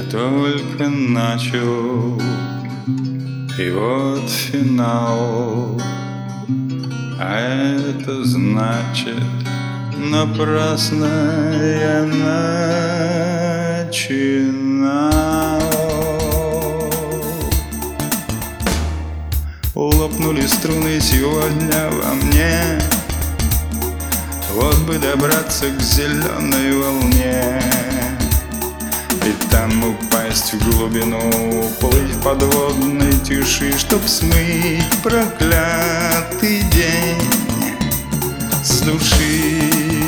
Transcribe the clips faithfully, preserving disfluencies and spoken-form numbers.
только начал, и вот финал. А это значит, напрасно я начинал. Лопнули струны сегодня во мне, вот бы добраться к зеленой волне и там упасть в глубину, плыть в подводной тиши, чтоб смыть проклятый день с души.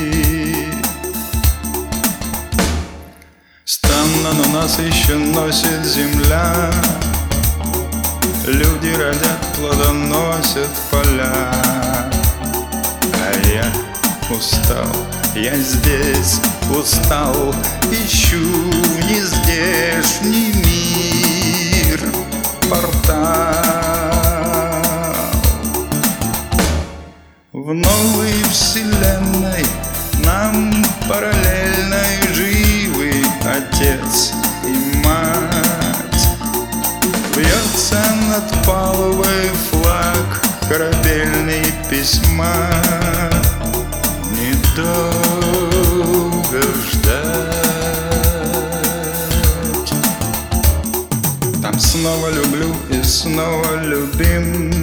Странно, но нас еще носит земля, люди родят, плодоносят поля. А я устал, я здесь устал, ищу нездешний мир, портал в новой вселенной. Нам параллельно живы отец и мать. Вьется над палубой флаг корабельный письма. Недолго ждать. Там снова люблю и снова любим.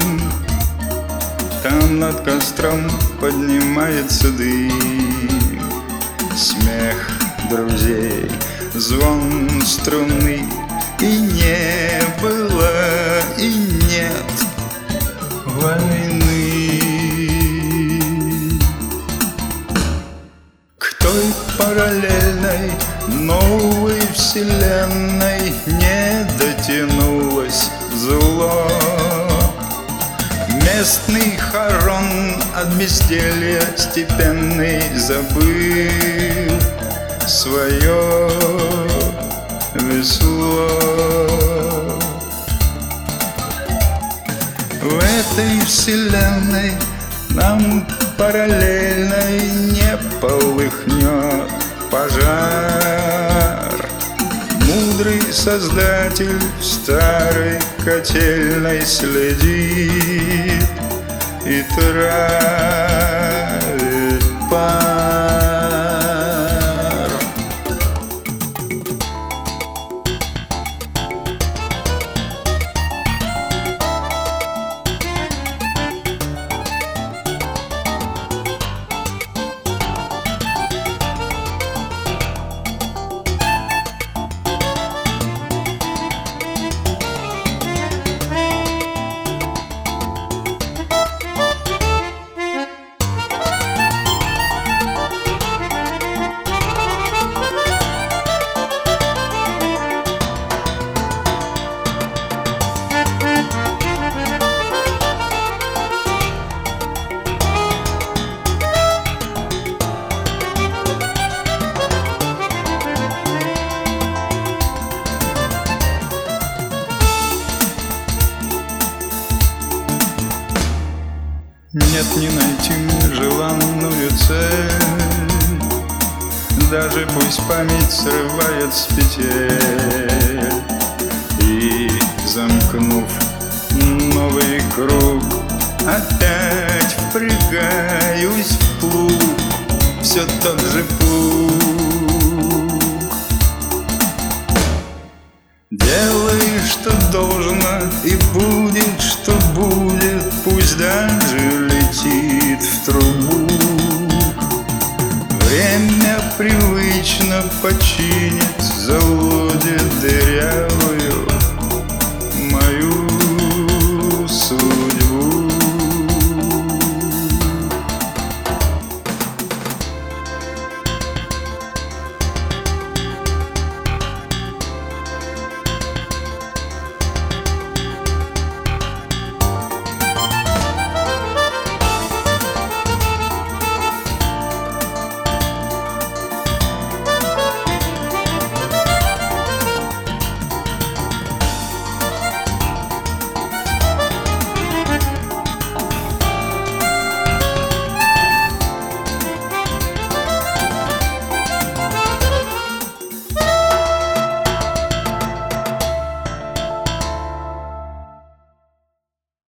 Там над костром поднимается дым. Смех друзей, звон струны. И не было, и нет войны. К той параллельной новой вселенной не дотянулось зло. Местный хорон от безделья степенный забыл свое весло. В этой вселенной нам параллельной не полыхнет пожар. Мудрый создатель в старой котельной следит и травит пар. Нет, не найти мне желанную цель, даже пусть память срывает с петель. И, замкнув новый круг, опять впрягаюсь в плуг, все тот же плуг. Делай, что должно, и будет, что будет, пусть даже летит в трубу. Время привычно починит, залудит дырявый